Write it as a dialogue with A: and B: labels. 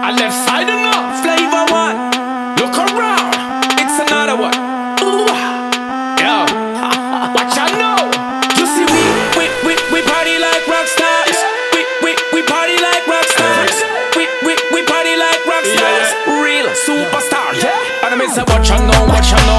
A: I left side enough. Flavor one. Look around. It's another one. Ooh. Yeah. Watch out now. You see we party like rock stars. We party like rock stars. We party like rock stars. Real superstar. Yeah. And I mean say watch out now, watch out now.